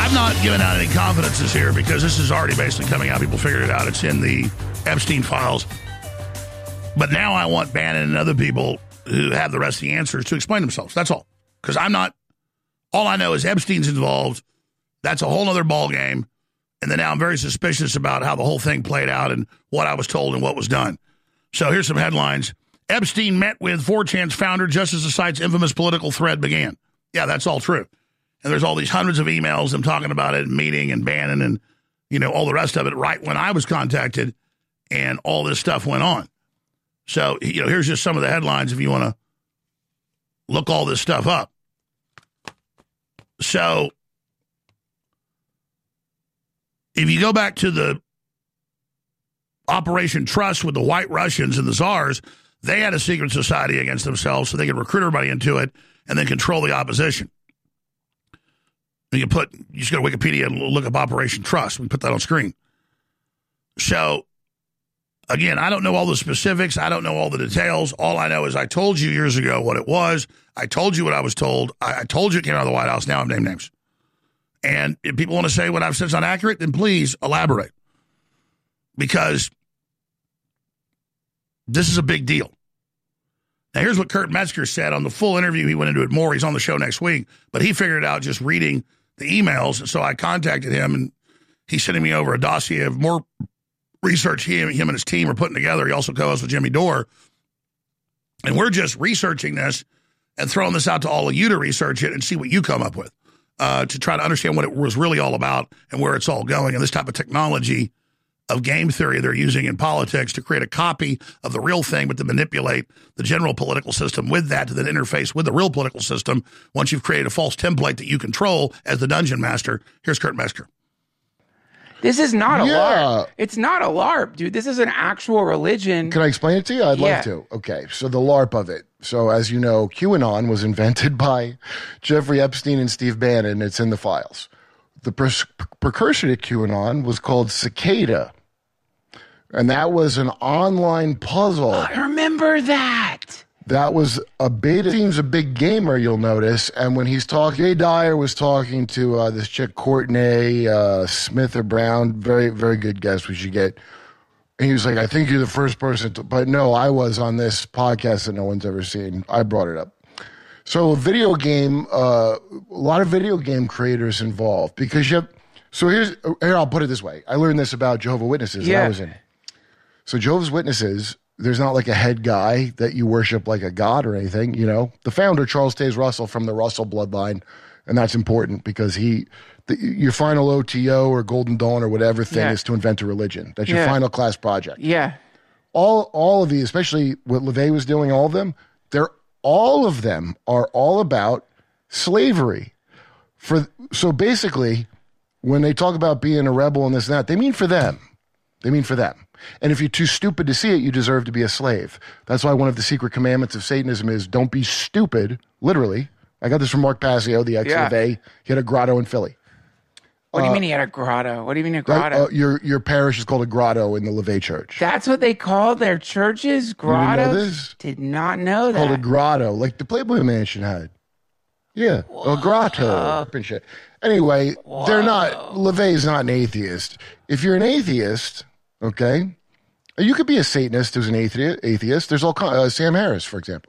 I'm not giving out any confidences here because this is already basically coming out. People figured it out. It's in the Epstein files. But now I want Bannon and other people who have the rest of the answers to explain themselves. That's all. Because I'm not, all I know is Epstein's involved. That's a whole other ball game. And then now I'm very suspicious about how the whole thing played out and what I was told and what was done. So here's some headlines. Epstein met with 4chan's founder just as the site's infamous political thread began. Yeah, that's all true. And there's all these hundreds of emails, them talking about it, meeting and Bannon and, you know, all the rest of it right when I was contacted and all this stuff went on. So, you know, here's just some of the headlines if you want to look all this stuff up. So, if you go back to the Operation Trust with the White Russians and the Tsars, they had a secret society against themselves so they could recruit everybody into it and then control the opposition. You just go to Wikipedia and look up Operation Trust. We put that on screen. So, again, I don't know all the specifics. I don't know all the details. All I know is I told you years ago what it was. I told you what I was told. I told you it came out of the White House. Now I've named names. And if people want to say what I've said is not accurate, then please elaborate. Because this is a big deal. Now, here's what Kurt Metzger said on the full interview. He went into it more. He's on the show next week. But he figured it out just reading the emails. So I contacted him, and he's sending me over a dossier of more research him and his team are putting together. He also co-hosts with Jimmy Dore. And we're just researching this and throwing this out to all of you to research it and see what you come up with to try to understand what it was really all about and where it's all going. And this type of technology of game theory they're using in politics to create a copy of the real thing, but to manipulate the general political system with that to then interface with the real political system once you've created a false template that you control as the dungeon master. Here's Kurt Metzger. This is not a LARP. It's not a LARP, dude. This is an actual religion. Can I explain it to you? I'd love to. Okay, so the LARP of it. So as you know, QAnon was invented by Jeffrey Epstein and Steve Bannon. It's in the files. The precursor to QAnon was called Cicada. And that was an online puzzle. I remember that. That was a beta. Seems a big gamer, you'll notice. And when he's talking, Jay Dyer was talking to this chick, Courtney Smith or Brown. Very, very good guest we should get. And he was like, I think you're the first person to, but no, I was on this podcast that no one's ever seen. I brought it up. So a video game, a lot of video game creators involved because here I'll put it this way. I learned this about Jehovah's Witnesses that I was in. So Jehovah's Witnesses, there's not like a head guy that you worship like a god or anything, you know. The founder, Charles Taze Russell, from the Russell bloodline, and that's important because your final OTO or Golden Dawn or whatever thing is to invent a religion. That's your final class project. Yeah. All of these, especially what LaVey was doing, all of them are all about slavery. So basically, when they talk about being a rebel and this and that, they mean for them. They mean for them. And if you're too stupid to see it, you deserve to be a slave. That's why one of the secret commandments of Satanism is don't be stupid, literally. I got this from Mark Passio, the ex-LaVey. He had a grotto in Philly. What do you mean he had a grotto? What do you mean a grotto? Your parish is called a grotto in the LaVey church. That's what they call their churches? Grottos? You didn't know this? Did not know that. Called a grotto, like the Playboy Mansion had. Yeah, a grotto. Anyway, they're not, LaVey's not an atheist. If you're an atheist, okay, you could be a Satanist who's an atheist. There's all kinds, Sam Harris, for example.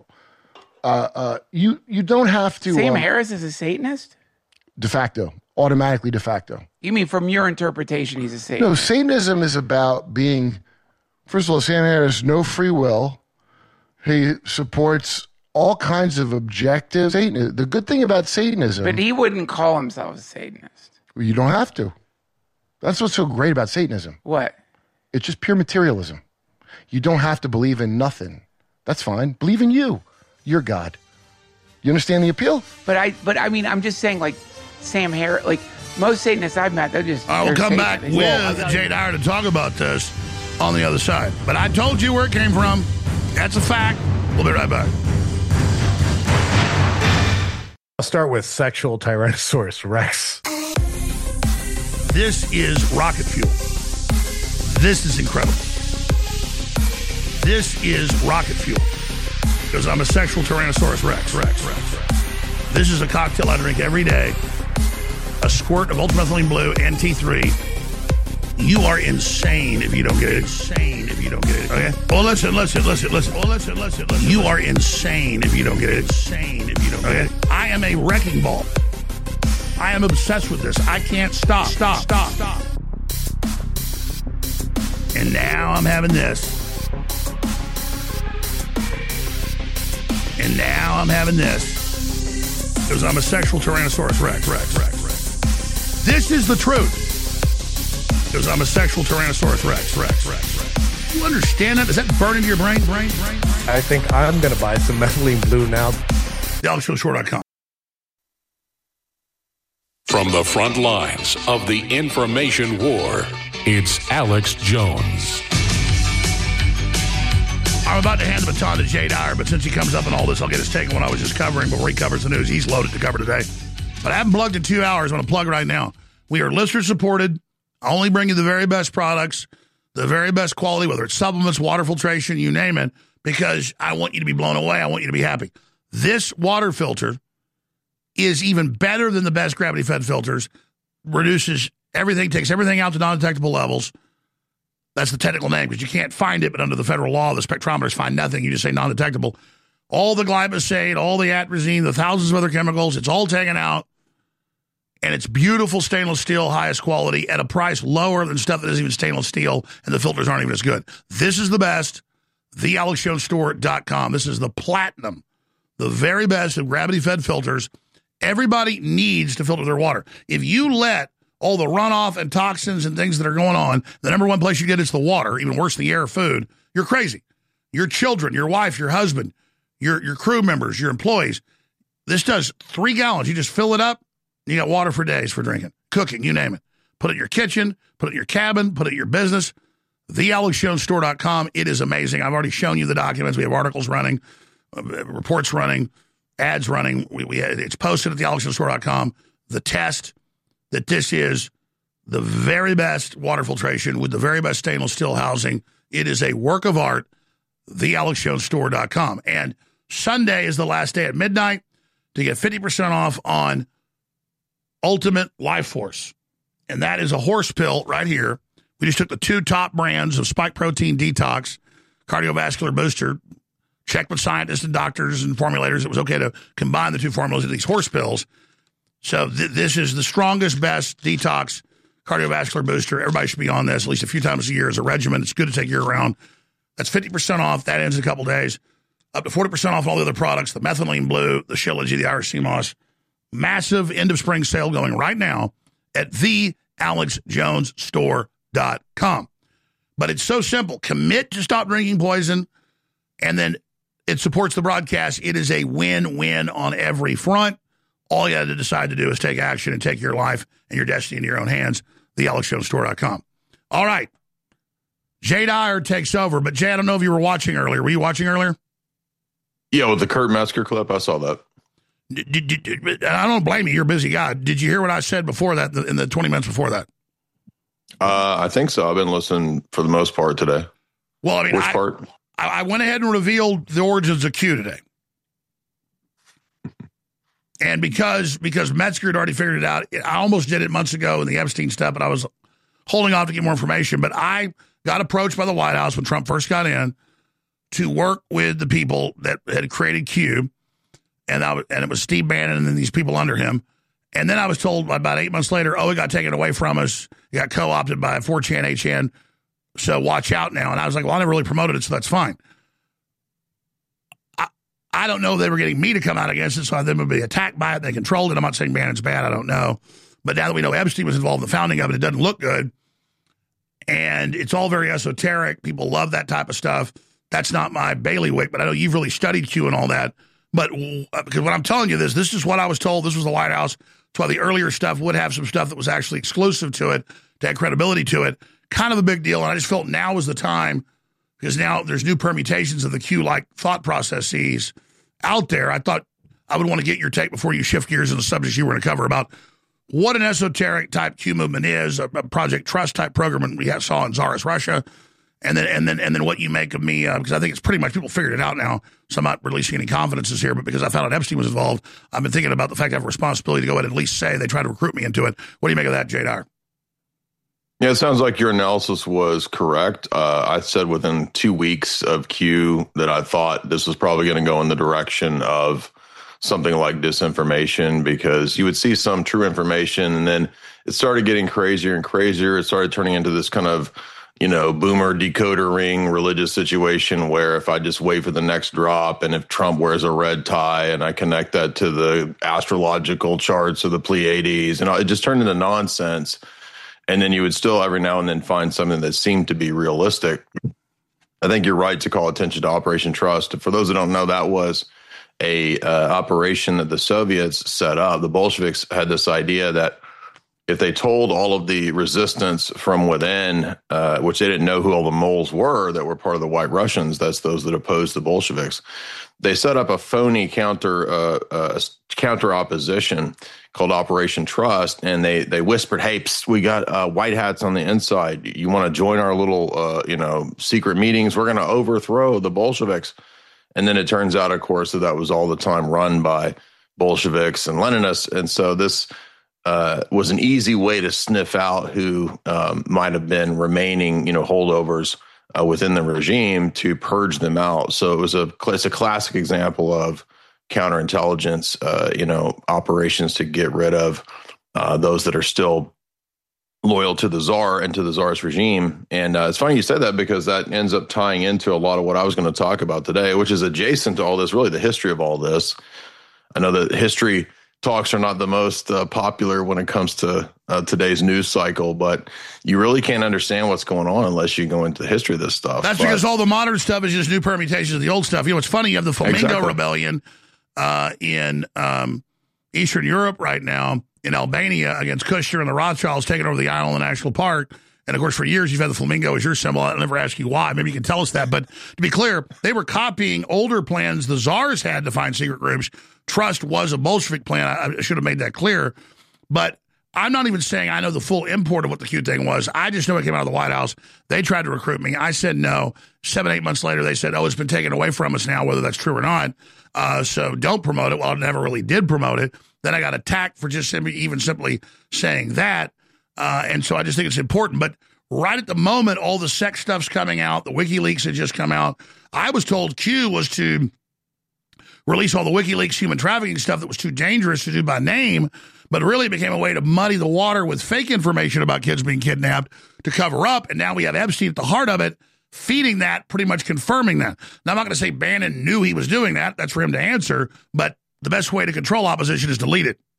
You don't have to. Sam Harris is a Satanist? De facto. Automatically de facto. You mean from your interpretation he's a Satanist? No, Satanism is about being, first of all, Sam Harris, no free will. He supports all kinds of objective Satanism. The good thing about Satanism. But he wouldn't call himself a Satanist. You don't have to. That's what's so great about Satanism. What? It's just pure materialism. You don't have to believe in nothing. That's fine. Believe in you. You're God. You understand the appeal? But I mean, I'm just saying, like, Sam Harris, like, most Satanists I've met, they're just. I will come back with Jay Dyer to talk about this on the other side. But I told you where it came from. That's a fact. We'll be right back. I'll start with sexual Tyrannosaurus Rex. This is rocket fuel. This is incredible. This is rocket fuel. Because I'm a sexual Tyrannosaurus Rex. This is a cocktail I drink every day. a squirt of ultramethylene blue and T3. You are insane if you don't get it. Insane if you don't get it. Okay? Oh, listen. Oh, listen. You are insane if you don't get it. Insane if you don't get it. I am a wrecking ball. I am obsessed with this. I can't stop. And now I'm having this. And now I'm having this. Because I'm a sexual Tyrannosaurus Rex. This is the truth. Because I'm a sexual Tyrannosaurus Rex. You understand that? Does that burn into your brain? I think I'm going to buy some methylene blue now. TheAlexJonesStore.com. From the front lines of the information war, it's Alex Jones. I'm about to hand the baton to Jay Dyer, but since he comes up in all this, I'll get his take on what I was just covering before he covers the news. He's loaded to cover today. But I haven't plugged in 2 hours. I'm going to plug right now. We are listener-supported. I only bring you the very best products, the very best quality, whether it's supplements, water filtration, you name it, because I want you to be blown away. I want you to be happy. This water filter is even better than the best gravity-fed filters, reduces everything, takes everything out to non-detectable levels. That's the technical name, because you can't find it, but under the federal law, the spectrometers find nothing. You just say non-detectable. All the glyphosate, all the atrazine, the thousands of other chemicals, it's all taken out. And it's beautiful stainless steel, highest quality, at a price lower than stuff that isn't even stainless steel, and the filters aren't even as good. This is the best. TheAlexJonesStore.com. This is the platinum, the very best of gravity-fed filters. Everybody needs to filter their water. If you let all the runoff and toxins and things that are going on, the number one place you get is the water, even worse than the air or food, you're crazy. Your children, your wife, your husband, your crew members, your employees. This does 3 gallons. You just fill it up. You got water for days for drinking, cooking, you name it. Put it in your kitchen, put it in your cabin, put it in your business. TheAlexJonesStore.com. It is amazing. I've already shown you the documents. We have articles running, reports running, ads running. It's posted at TheAlexJonesStore.com. The test that this is the very best water filtration with the very best stainless steel housing. It is a work of art. TheAlexJonesStore.com. And Sunday is the last day at midnight to get 50% off on Ultimate Life Force. And that is a horse pill right here. We just took the 2 top brands of Spike Protein Detox, Cardiovascular Booster, checked with scientists and doctors and formulators. It was okay to combine the 2 formulas into these horse pills. So this is the strongest, best detox cardiovascular booster. Everybody should be on this at least a few times a year as a regimen. It's good to take year-round. That's 50% off. That ends in a couple days. Up to 40% off all the other products, the methylene blue, the Shilajit, the Irish sea moss. Massive end-of-spring sale going right now at TheAlexJonesStore.com. But it's so simple. Commit to stop drinking poison, and then it supports the broadcast. It is a win-win on every front. All you got to decide to do is take action and take your life and your destiny into your own hands. TheAlexJonesStore.com. All right. Jay Dyer takes over. But, Jay, I don't know if you were watching earlier. Were you watching earlier? Yeah, with the Kurt Metzger clip, I saw that. I don't blame you. You're a busy guy. Did you hear what I said before that, in the 20 minutes before that? I think so. I've been listening for the most part today. Well, I mean, which part? I went ahead and revealed the origins of Q today. And because Metzger had already figured it out, I almost did it months ago in the Epstein stuff, but I was holding off to get more information. But I got approached by the White House when Trump first got in to work with the people that had created Q. And it was Steve Bannon and then these people under him. And then I was told about 8 months later, it got taken away from us. It got co-opted by 4chan, 8chan. So watch out now. And I was like, well, I never really promoted it, so that's fine. I don't know if they were getting me to come out against it, so they would be attacked by it. They controlled it. I'm not saying Bannon's bad. I don't know. But now that we know Epstein was involved in the founding of it, it doesn't look good. And it's all very esoteric. People love that type of stuff. That's not my bailiwick, but I know you've really studied Q and all that. But because when I'm telling you this is what I was told. This was the White House. That's why the earlier stuff would have some stuff that was actually exclusive to it, to have credibility to it. Kind of a big deal. And I just felt now was the time, because now there's new permutations of the Q-like thought processes out there. I thought I would want to get your take before you shift gears in the subjects you were going to cover about what an esoteric type Q movement is, a Project Trust type program we saw in Tsarist Russia, And then what you make of me, because I think it's pretty much people figured it out now. So I'm not releasing any confidences here, but because I found out Epstein was involved, I've been thinking about the fact I have a responsibility to go ahead and at least say they tried to recruit me into it. What do you make of that, Jay Dyer? Yeah, it sounds like your analysis was correct. I said within 2 weeks of Q that I thought this was probably going to go in the direction of something like disinformation, because you would see some true information and then it started getting crazier and crazier. It started turning into this kind of, boomer decoder ring religious situation where if I just wait for the next drop and if Trump wears a red tie and I connect that to the astrological charts of the Pleiades, it just turned into nonsense. And then you would still every now and then find something that seemed to be realistic. I think you're right to call attention to Operation Trust. For those who don't know, that was a operation that the Soviets set up. The Bolsheviks had this idea that if they told all of the resistance from within, which they didn't know who all the moles were that were part of the White Russians, that's those that opposed the Bolsheviks, they set up a phony counter opposition called Operation Trust, and they whispered, "Hey, psst, we got white hats on the inside. You want to join our little, secret meetings? We're going to overthrow the Bolsheviks." And then it turns out, of course, that was all the time run by Bolsheviks and Leninists, and so this was an easy way to sniff out who might have been remaining, holdovers within the regime to purge them out. So it's a classic example of counterintelligence, operations to get rid of those that are still loyal to the Tsar and to the Tsar's regime. And it's funny you said that, because that ends up tying into a lot of what I was going to talk about today, which is adjacent to all this, really the history of all this. I know that history talks are not the most popular when it comes to today's news cycle, but you really can't understand what's going on unless you go into the history of this stuff. That's because all the modern stuff is just new permutations of the old stuff. It's funny, you have the Flamingo Rebellion in Eastern Europe right now, in Albania, against Kushner and the Rothschilds taking over the island national park. And, of course, for years, you've had the flamingo as your symbol. I'll never ask you why. Maybe you can tell us that. But to be clear, they were copying older plans the czars had to find secret groups. Trust was a Bolshevik plan. I should have made that clear. But I'm not even saying I know the full import of what the Q thing was. I just know it came out of the White House. They tried to recruit me. I said no. 7-8 months later, they said, it's been taken away from us now, whether that's true or not. So don't promote it. Well, I never really did promote it. Then I got attacked for just simply saying that. And so I just think it's important. But right at the moment, all the sex stuff's coming out. The WikiLeaks had just come out. I was told Q was to release all the WikiLeaks human trafficking stuff that was too dangerous to do by name, but really it became a way to muddy the water with fake information about kids being kidnapped to cover up. And now we have Epstein at the heart of it, feeding that, pretty much confirming that. Now, I'm not going to say Bannon knew he was doing that. That's for him to answer. But the best way to control opposition is to lead it.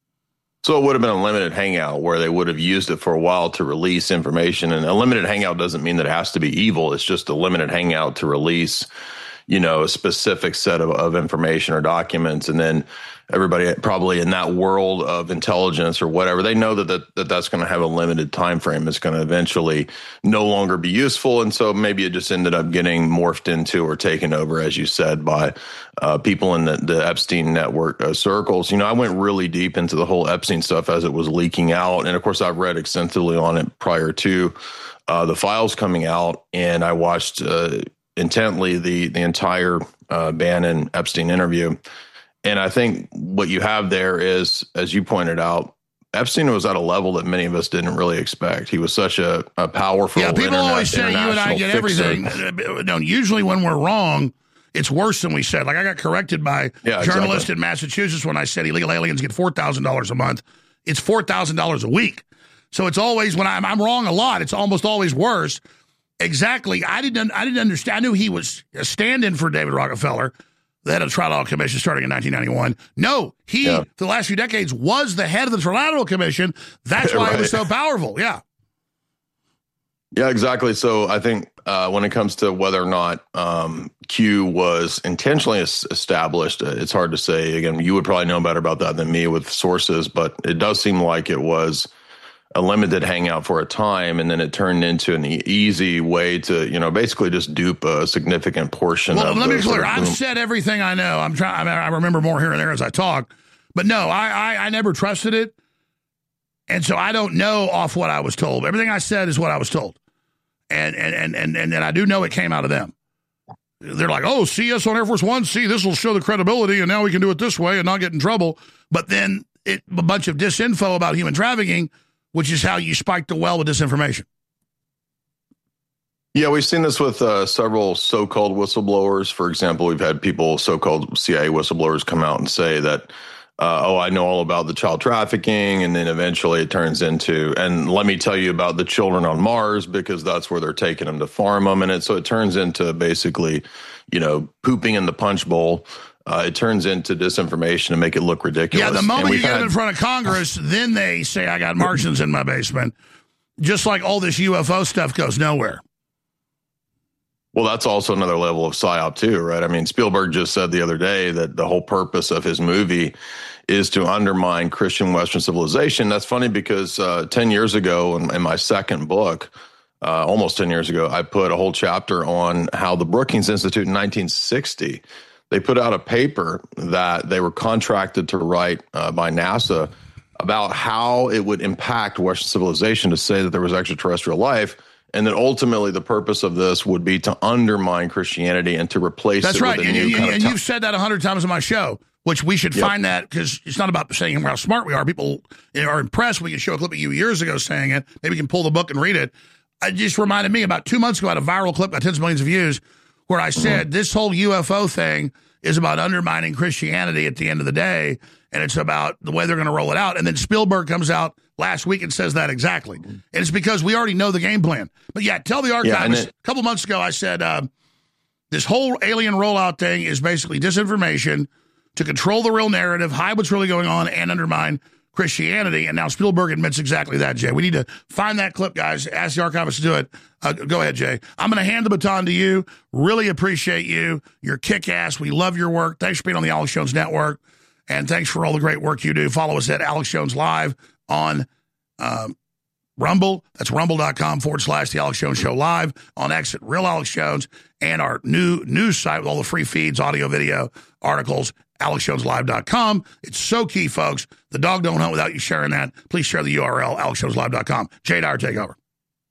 So it would have been a limited hangout where they would have used it for a while to release information. And a limited hangout doesn't mean that it has to be evil. It's just a limited hangout to release, a specific set of information or documents. And then everybody probably in that world of intelligence or whatever, they know that's going to have a limited time frame. It's going to eventually no longer be useful. And so maybe it just ended up getting morphed into or taken over, as you said, by people in the Epstein network circles. I went really deep into the whole Epstein stuff as it was leaking out. And of course, I've read extensively on it prior to the files coming out. And I watched intently the entire Bannon Epstein interview. And I think what you have there is, as you pointed out, Epstein was at a level that many of us didn't really expect. He was such a powerful. Yeah, people always say you and I get everything. No, usually when we're wrong, it's worse than we said. Like I got corrected by a journalist in Massachusetts when I said illegal aliens get $4,000 a month. It's $4,000 a week. So it's always, when I'm wrong a lot, it's almost always worse. Exactly. I didn't understand. I knew he was a stand-in for David Rockefeller, the head of the Trilateral Commission starting in 1991. No, for the last few decades, was the head of the Trilateral Commission. That's why he was so powerful. Yeah. Yeah, exactly. So I think when it comes to whether or not Q was intentionally established, it's hard to say. Again, you would probably know better about that than me with sources, but it does seem like it was a limited hangout for a time, and then it turned into an easy way to, basically just dupe a significant portion of. Well, let me be clear. I've said everything I know. I remember more here and there as I talk, but no, I never trusted it, and so I don't know off what I was told. Everything I said is what I was told, And I do know it came out of them. They're like, oh, see us on Air Force One. See, this will show the credibility, and now we can do it this way and not get in trouble. But then a bunch of disinfo about human trafficking, which is how you spike the well with disinformation. Yeah, we've seen this with several so-called whistleblowers. For example, we've had people, so-called CIA whistleblowers, come out and say that, I know all about the child trafficking, and then eventually it turns into, and let me tell you about the children on Mars, because that's where they're taking them to farm them. And so it turns into basically, pooping in the punch bowl. It turns into disinformation to make it look ridiculous. Yeah, the moment you get them in front of Congress, then they say, I got Martians in my basement. Just like all this UFO stuff goes nowhere. Well, that's also another level of PSYOP too, right? I mean, Spielberg just said the other day that the whole purpose of his movie is to undermine Christian Western civilization. That's funny because 10 years ago in my second book, almost 10 years ago, I put a whole chapter on how the Brookings Institute in 1960, they put out a paper that they were contracted to write by NASA about how it would impact Western civilization to say that there was extraterrestrial life. And then ultimately the purpose of this would be to undermine Christianity and to replace it with a new kind of... And you've said that 100 times on my show, which we should find that, because it's not about saying how smart we are. People are impressed. We can show a clip of you years ago saying it. Maybe we can pull the book and read it. It just reminded me about 2 months ago, I had a viral clip, got tens of millions of views, where I said this whole UFO thing is about undermining Christianity at the end of the day, and it's about the way they're going to roll it out. And then Spielberg comes out last week and says that exactly. And it's because we already know the game plan. But yeah, tell the archivists, a couple months ago I said this whole alien rollout thing is basically disinformation to control the real narrative, hide what's really going on, and undermine Christianity. And now Spielberg admits exactly that, Jay. We need to find that clip, guys. Ask the archivists to do it. Go ahead, Jay. I'm going to hand the baton to you. Really appreciate you. You're kick-ass. We love your work. Thanks for being on the Alex Jones Network. And thanks for all the great work you do. Follow us at Alex Jones Live on Rumble. That's rumble.com/The Alex Jones Show Live. On X at Real Alex Jones. And our new news site with all the free feeds, audio, video, articles, AlexJonesLive.com. It's so key, folks. The dog don't hunt without you sharing that. Please share the URL, AlexJonesLive.com. Jay Dyer, take over.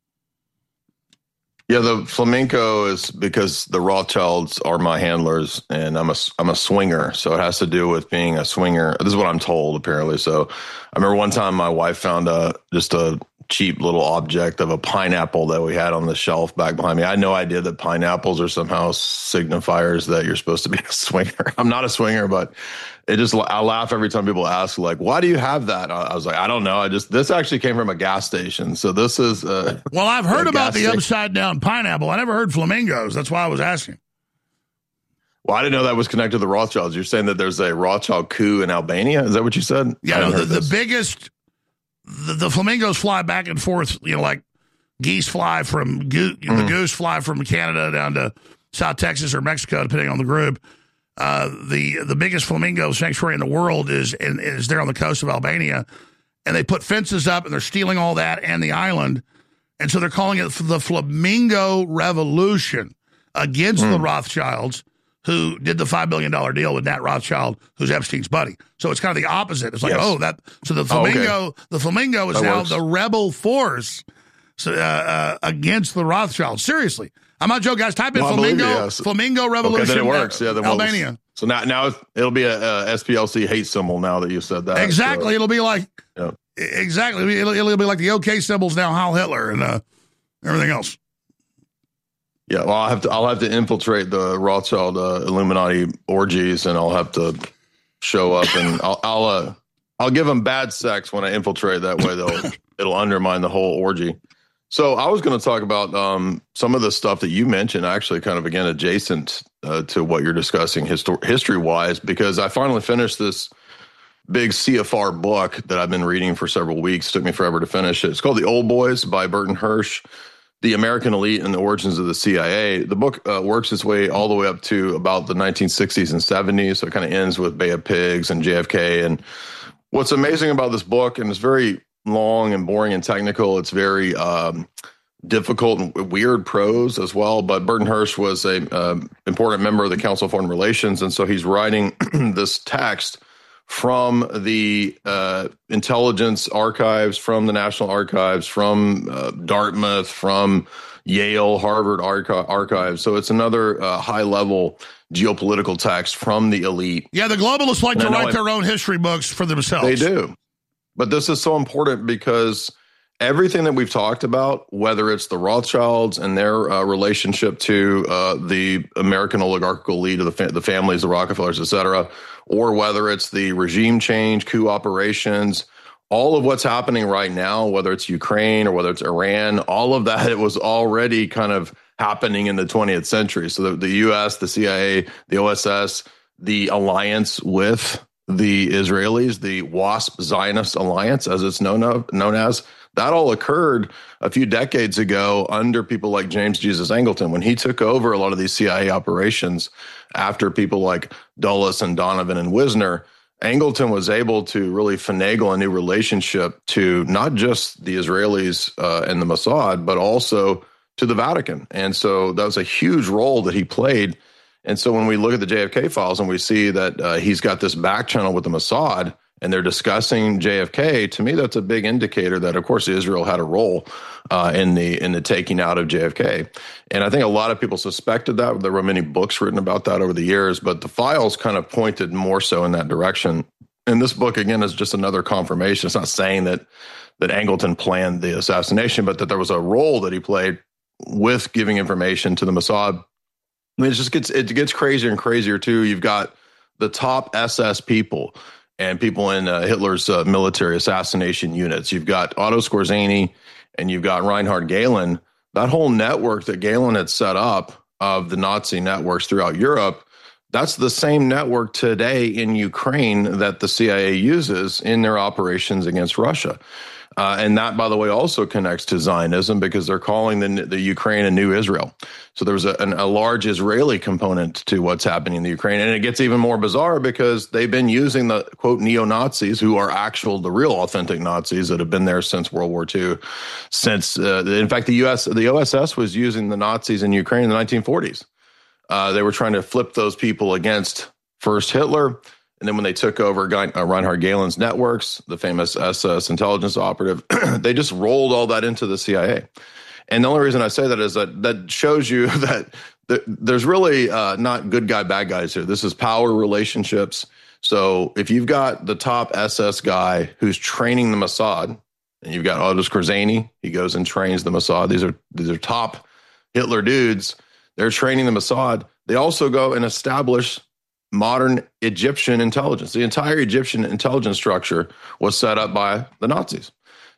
Yeah, the flamenco is because the Rothschilds are my handlers, and I'm a swinger, so it has to do with being a swinger. This is what I'm told, apparently. So I remember one time my wife found just a cheap little object of a pineapple that we had on the shelf back behind me. I had no idea that pineapples are somehow signifiers that you're supposed to be a swinger. I'm not a swinger, but I laugh every time people ask, like, why do you have that? I was like, I don't know. This actually came from a gas station. So this is, well, I've heard about the upside down pineapple. I never heard flamingos. That's why I was asking. Well, I didn't know that was connected to the Rothschilds. You're saying that there's a Rothschild coup in Albania? Is that what you said? Yeah, no, the biggest, the flamingos fly back and forth, like geese fly from, the goose fly from Canada down to South Texas or Mexico, depending on the group. The biggest flamingo sanctuary in the world is there on the coast of Albania, and they put fences up and they're stealing all that and the island, and so they're calling it the Flamingo Revolution against the Rothschilds, who did the $5 billion deal with Nat Rothschild, who's Epstein's buddy. So it's kind of the opposite. It's like, so the flamingo, the flamingo is that now the rebel force against the Rothschilds. Seriously. I'm not joking, guys. Type in Flamingo Revolution. Okay, then it works. Yeah, Albania. So now it'll be a SPLC hate symbol now that you said that. Exactly. So, it'll be like exactly. It'll be like the OK symbols now, Heil Hitler and everything else. Yeah, well, I'll have to infiltrate the Rothschild Illuminati orgies, and I'll have to show up, and I'll give them bad sex when I infiltrate. That way, it'll undermine the whole orgy. So I was going to talk about some of the stuff that you mentioned, actually kind of, again, adjacent to what you're discussing history-wise, because I finally finished this big CFR book that I've been reading for several weeks. It took me forever to finish it. It's called The Old Boys by Burton Hirsch, The American Elite and the Origins of the CIA. The book works its way all the way up to about the 1960s and 70s, so it kind of ends with Bay of Pigs and JFK. And what's amazing about this book, and it's very long and boring and technical. It's very difficult and weird prose as well. But Burton Hirsch was a important member of the Council of Foreign Relations, and so he's writing this text from the intelligence archives, from the National Archives, from Dartmouth, from Yale, Harvard archives. So it's another high-level geopolitical text from the elite. Yeah, the globalists like to write their own history books for themselves. They do. But this is so important because everything that we've talked about, whether it's the Rothschilds and their relationship to the American oligarchical elite of the families, the Rockefellers, et cetera, or whether it's the regime change, coup operations, all of what's happening right now, whether it's Ukraine or whether it's Iran, all of that, it was already kind of happening in the 20th century. So the U.S., the CIA, the OSS, the alliance with the Israelis, the WASP Zionist alliance, as it's known as, that all occurred a few decades ago under people like James Jesus Angleton. When he took over a lot of these CIA operations after people like Dulles and Donovan and Wisner, Angleton was able to really finagle a new relationship to not just the Israelis and the Mossad, but also to the Vatican. And so that was a huge role that he played. And so when we look at the JFK files and we see that he's got this back channel with the Mossad and they're discussing JFK, to me, that's a big indicator that, of course, Israel had a role in the taking out of JFK. And I think a lot of people suspected that. There were many books written about that over the years, but the files kind of pointed more so in that direction. And this book, again, is just another confirmation. It's not saying that Angleton planned the assassination, but that there was a role that he played with giving information to the Mossad. I mean, it gets crazier and crazier, too. You've got the top SS people and people in Hitler's military assassination units. You've got Otto Skorzeny and you've got Reinhard Gehlen. That whole network that Gehlen had set up of the Nazi networks throughout Europe, that's the same network today in Ukraine that the CIA uses in their operations against Russia. And that, by the way, also connects to Zionism because they're calling the Ukraine a new Israel. So there was a large Israeli component to what's happening in the Ukraine. And it gets even more bizarre because they've been using the, quote, neo-Nazis, who are the real authentic Nazis that have been there since World War II. In fact, the OSS was using the Nazis in Ukraine in the 1940s. They were trying to flip those people against first Hitler. And then when they took over Reinhard Gehlen's networks, the famous SS intelligence operative, they just rolled all that into the CIA. And the only reason I say that is that shows you that there's really not good guy, bad guys here. This is power relationships. So if you've got the top SS guy who's training the Mossad, and you've got Otto Skorzeny, he goes and trains the Mossad. These are top Hitler dudes. They're training the Mossad. They also go and establish modern Egyptian intelligence. The entire Egyptian intelligence structure was set up by the Nazis,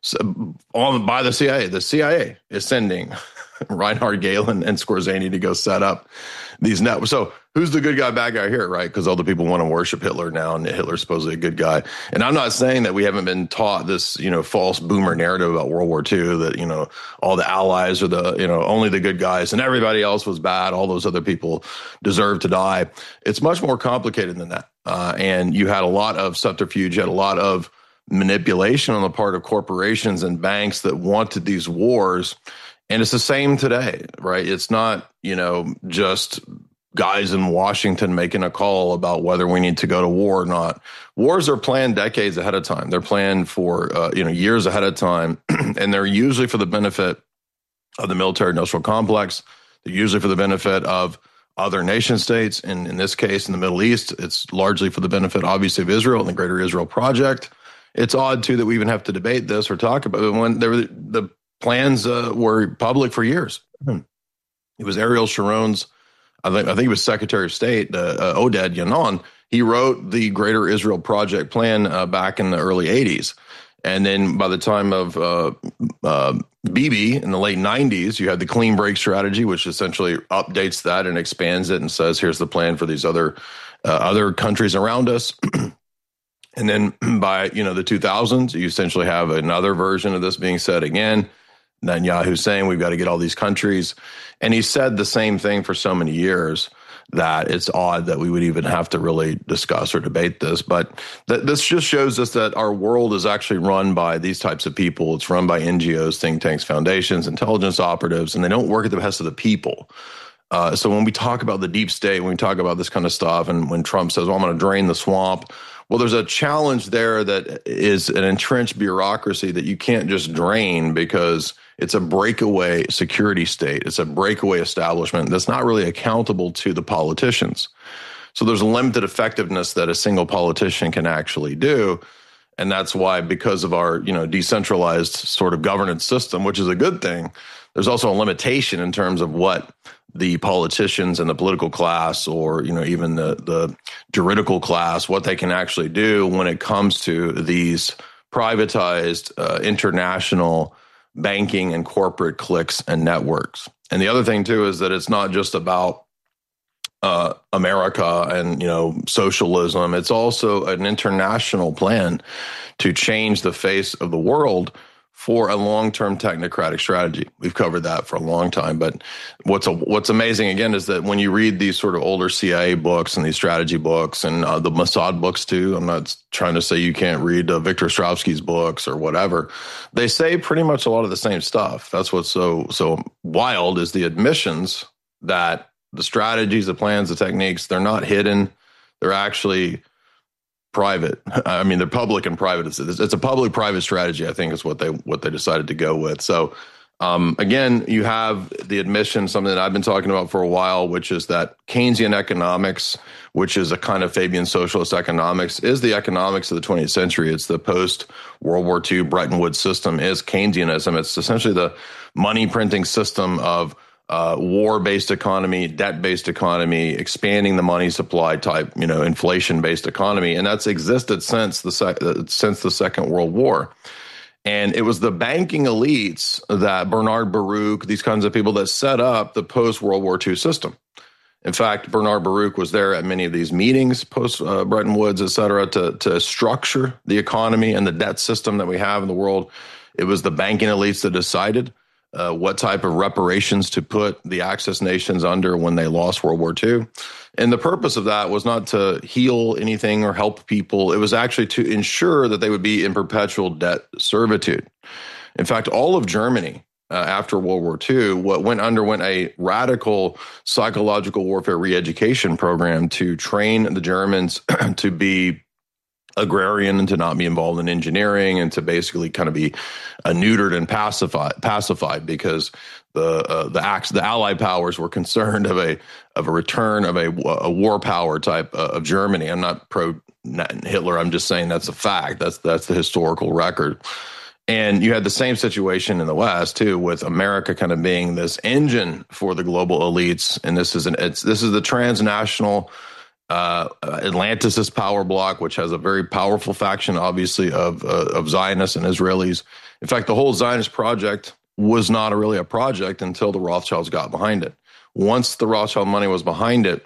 by the CIA. The CIA is sending Reinhard Gehlen and Skorzeny to go set up these networks. So who's the good guy, bad guy here, right? Because all the people want to worship Hitler now, and Hitler's supposedly a good guy. And I'm not saying that we haven't been taught this, false boomer narrative about World War II, that, all the allies are only the good guys and everybody else was bad. All those other people deserve to die. It's much more complicated than that. And you had a lot of subterfuge, you had a lot of manipulation on the part of corporations and banks that wanted these wars. And it's the same today, right? It's not, just guys in Washington making a call about whether we need to go to war or not. Wars are planned decades ahead of time. They're planned for, years ahead of time. And they're usually for the benefit of the military industrial complex. They're usually for the benefit of other nation states. And in this case, in the Middle East, it's largely for the benefit, obviously, of Israel and the Greater Israel Project. It's odd, too, that we even have to debate this or talk about it when the plans were public for years. It was Ariel Sharon's, I think he was Secretary of State, Oded Yanon. He wrote the Greater Israel Project plan back in the early 80s. And then by the time of Bibi in the late 90s, you had the clean break strategy, which essentially updates that and expands it and says, here's the plan for these other countries around us. And then by, the 2000s, you essentially have another version of this being said again. Netanyahu saying we've got to get all these countries. And he said the same thing for so many years that it's odd that we would even have to really discuss or debate this. But this just shows us that our world is actually run by these types of people. It's run by NGOs, think tanks, foundations, intelligence operatives, and they don't work at the behest of the people. So when we talk about the deep state, when we talk about this kind of stuff, and when Trump says, well, I'm going to drain the swamp, Well, there's a challenge there that is an entrenched bureaucracy that you can't just drain because it's a breakaway security state. It's a breakaway establishment that's not really accountable to the politicians. So there's a limited effectiveness that a single politician can actually do. And that's why, because of our, decentralized sort of governance system, which is a good thing, there's also a limitation in terms of what the politicians and the political class, or even the juridical class, what they can actually do when it comes to these privatized international banking and corporate cliques and networks. And the other thing too is that it's not just about America and socialism. It's also an international plan to change the face of the world for a long-term technocratic strategy. We've covered that for a long time. But what's amazing, again, is that when you read these sort of older CIA books and these strategy books and the Mossad books too, I'm not trying to say you can't read Victor Ostrovsky's books or whatever. They say pretty much a lot of the same stuff. That's what's so wild, is the admissions that the strategies, the plans, the techniques, they're not hidden. They're actually private. I mean, they're public and private. It's a public-private strategy, I think, is what they decided to go with. So, again, you have the admission, something that I've been talking about for a while, which is that Keynesian economics, which is a kind of Fabian socialist economics, is the economics of the 20th century. It's the post-World War II Bretton Woods system is Keynesianism. It's essentially the money printing system of war-based economy, debt-based economy, expanding the money supply type, inflation-based economy, and that's existed since the Second World War. And it was the banking elites, that Bernard Baruch, these kinds of people, that set up the post-World War II system. In fact, Bernard Baruch was there at many of these meetings, post-Bretton Woods, et cetera, to structure the economy and the debt system that we have in the world. It was the banking elites that decided what type of reparations to put the Axis nations under when they lost World War II. And the purpose of that was not to heal anything or help people. It was actually to ensure that they would be in perpetual debt servitude. In fact, all of Germany after World War II underwent a radical psychological warfare re-education program to train the Germans to be agrarian and to not be involved in engineering, and to basically kind of be neutered and pacified because the Allied powers were concerned of a return of a war power type of Germany. I'm not pro Hitler. I'm just saying that's a fact. That's the historical record. And you had the same situation in the West too, with America kind of being this engine for the global elites. And this is the transnational Atlanticist power bloc, which has a very powerful faction, obviously, of Zionists and Israelis. In fact, the whole Zionist project was not really a project until the Rothschilds got behind it. Once the Rothschild money was behind it,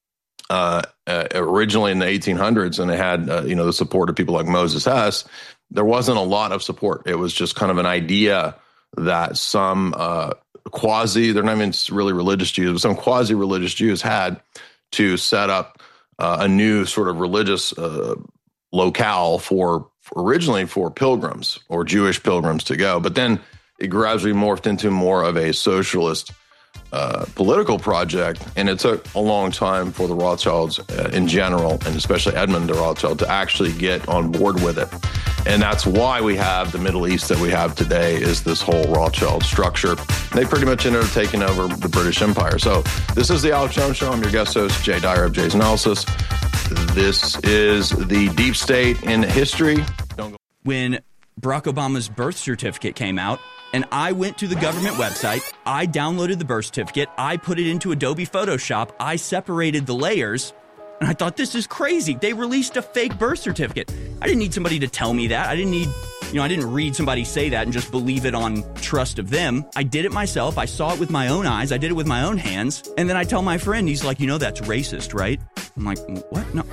originally in the 1800s, and it had the support of people like Moses Hess, there wasn't a lot of support. It was just kind of an idea that some they're not even really religious Jews, but some quasi-religious Jews had to set up a new sort of religious locale originally for pilgrims or Jewish pilgrims to go. But then it gradually morphed into more of a socialist political project, and it took a long time for the Rothschilds in general, and especially Edmund de Rothschild, to actually get on board with it. And that's why we have the Middle East that we have today, is this whole Rothschild structure. They pretty much ended up taking over the British Empire. So this is the Alex Jones Show. I'm your guest host, Jay Dyer of Jay's Analysis. This is the deep state in history. When Barack Obama's birth certificate came out, and I went to the government website, I downloaded the birth certificate, I put it into Adobe Photoshop, I separated the layers, and I thought, this is crazy. They released a fake birth certificate. I didn't need somebody to tell me that. I didn't read somebody say that and just believe it on trust of them. I did it myself. I saw it with my own eyes. I did it with my own hands. And then I tell my friend, he's like, that's racist, right? I'm like, what? No,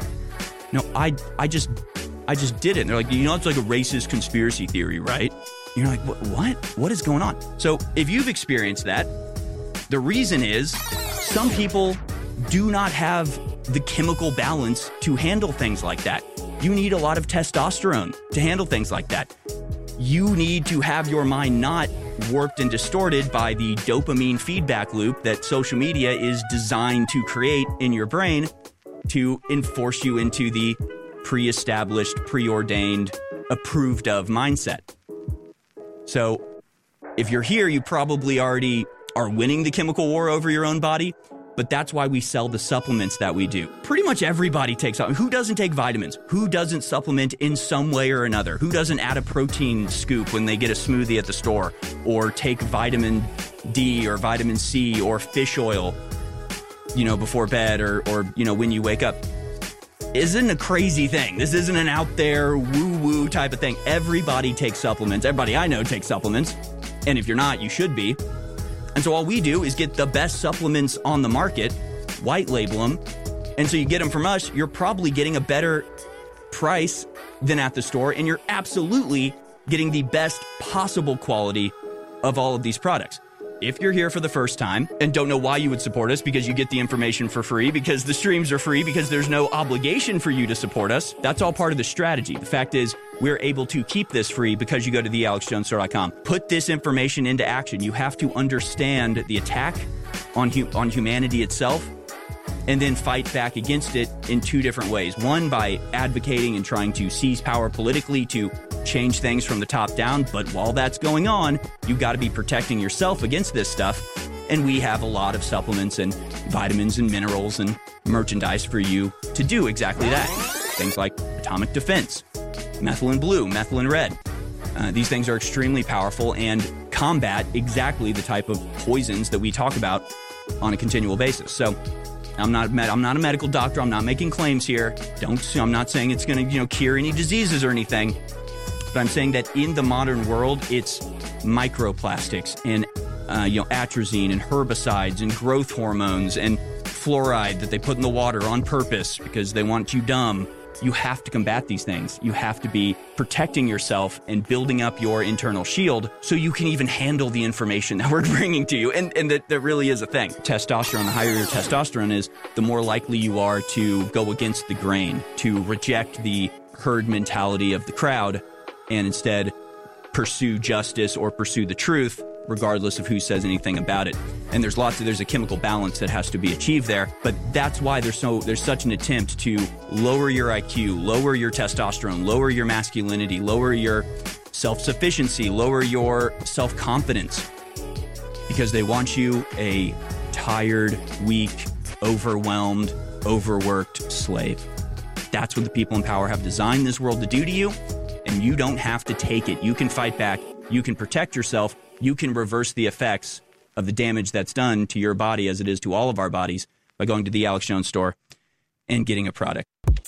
I just did it. And they're like, it's like a racist conspiracy theory, right? You're like, what? What is going on? So if you've experienced that, the reason is some people do not have the chemical balance to handle things like that. You need a lot of testosterone to handle things like that. You need to have your mind not warped and distorted by the dopamine feedback loop that social media is designed to create in your brain to enforce you into the pre-established, preordained, approved of mindset. So if you're here, you probably already are winning the chemical war over your own body, but that's why we sell the supplements that we do. Pretty much everybody takes them. Who doesn't take vitamins? Who doesn't supplement in some way or another? Who doesn't add a protein scoop when they get a smoothie at the store, or take vitamin D or vitamin C or fish oil, before bed or when you wake up? Isn't a crazy thing. This isn't an out there woo-woo type of thing. Everybody takes supplements. Everybody I know takes supplements. And if you're not, you should be. And so all we do is get the best supplements on the market, white label them. And so you get them from us, you're probably getting a better price than at the store. And you're absolutely getting the best possible quality of all of these products. If you're here for the first time and don't know why you would support us, because you get the information for free, because the streams are free, because there's no obligation for you to support us, that's all part of the strategy. The fact is, we're able to keep this free because you go to thealexjonesstore.com. Put this information into action. You have to understand the attack on humanity itself, and then fight back against it in two different ways. One, by advocating and trying to seize power politically to change things from the top down. But while that's going on, you got to be protecting yourself against this stuff. And we have a lot of supplements and vitamins and minerals and merchandise for you to do exactly that. Things like Atomic Defense, Methylene Blue, Methylene Red. These things are extremely powerful and combat exactly the type of poisons that we talk about on a continual basis. So I'm not a medical doctor. I'm not making claims here. I'm not saying it's going to cure any diseases or anything. But I'm saying that in the modern world, it's microplastics and atrazine and herbicides and growth hormones and fluoride that they put in the water on purpose because they want you dumb. You have to combat these things. You have to be protecting yourself and building up your internal shield so you can even handle the information that we're bringing to you. And that really is a thing. Testosterone, the higher your testosterone is, the more likely you are to go against the grain, to reject the herd mentality of the crowd, and instead pursue justice or pursue the truth, regardless of who says anything about it. And there's a chemical balance that has to be achieved there. But that's why there's such an attempt to lower your IQ, lower your testosterone, lower your masculinity, lower your self-sufficiency, lower your self-confidence. Because they want you a tired, weak, overwhelmed, overworked slave. That's what the people in power have designed this world to do to you. And you don't have to take it. You can fight back. You can protect yourself. You can reverse the effects of the damage that's done to your body, as it is to all of our bodies, by going to the Alex Jones store and getting a product.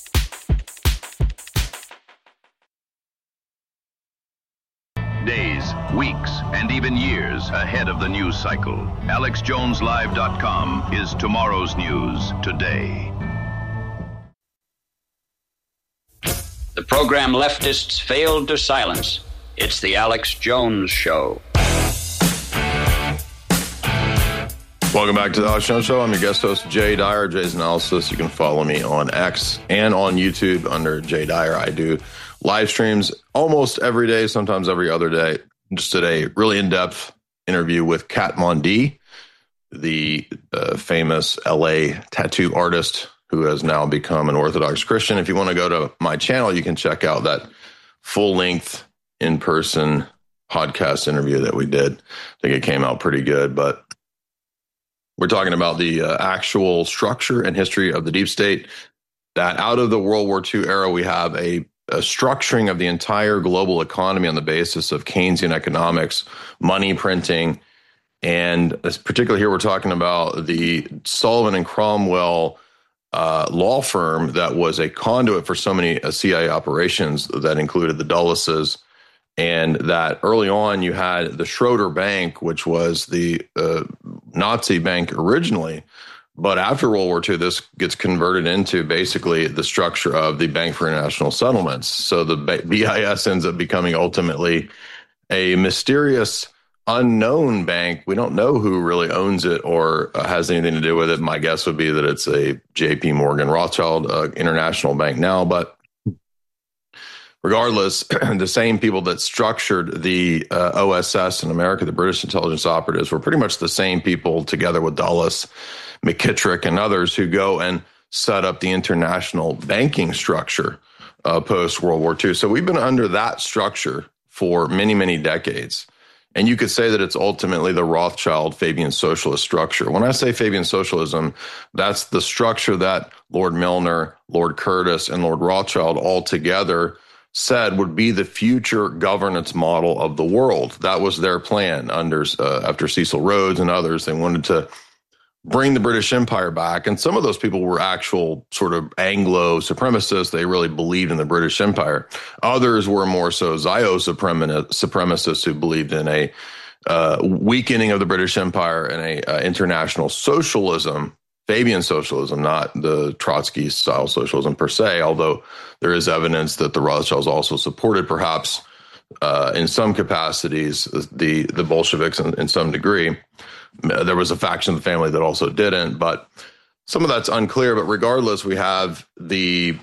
Days, weeks, and even years ahead of the news cycle. AlexJonesLive.com is tomorrow's news today. The program leftists failed to silence. It's the Alex Jones Show. Welcome back to the Alex Jones Show. I'm your guest host, Jay Dyer, Jay's Analysis. You can follow me on X and on YouTube under Jay Dyer. I do live streams almost every day, sometimes every other day. Just did a really in-depth interview with Kat Von D, the famous LA tattoo artist who has now become an Orthodox Christian. If you want to go to my channel, you can check out that full-length in-person podcast interview that we did. I think it came out pretty good, but we're talking about the actual structure and history of the deep state, that out of the World War II era, we have a structuring of the entire global economy on the basis of Keynesian economics, money printing, and particularly here we're talking about the Sullivan and Cromwell law firm that was a conduit for so many CIA operations that included the Dulleses, and that early on you had the Schroeder Bank, which was the Nazi bank originally. But after World War II, this gets converted into basically the structure of the Bank for International Settlements. So the BIS ends up becoming ultimately a mysterious, unknown bank. We don't know who really owns it or has anything to do with it. My guess would be that it's a JP Morgan Rothschild international bank now. But regardless, the same people that structured the OSS in America, the British intelligence operatives, were pretty much the same people, together with Dulles, McKittrick, and others, who go and set up the international banking structure post World War II. So we've been under that structure for many, many decades. And you could say that it's ultimately the Rothschild Fabian socialist structure. When I say Fabian socialism, that's the structure that Lord Milner, Lord Curtis, and Lord Rothschild all together said would be the future governance model of the world. That was their plan after Cecil Rhodes and others. They wanted to bring the British Empire back. And some of those people were actual sort of Anglo supremacists. They really believed in the British Empire. Others were more so Zio supremacists who believed in a weakening of the British Empire and a international socialism, Fabian socialism, not the Trotsky style socialism per se, although there is evidence that the Rothschilds also supported perhaps in some capacities the Bolsheviks in some degree. There was a faction of the family that also didn't, but some of that's unclear. But regardless, we have the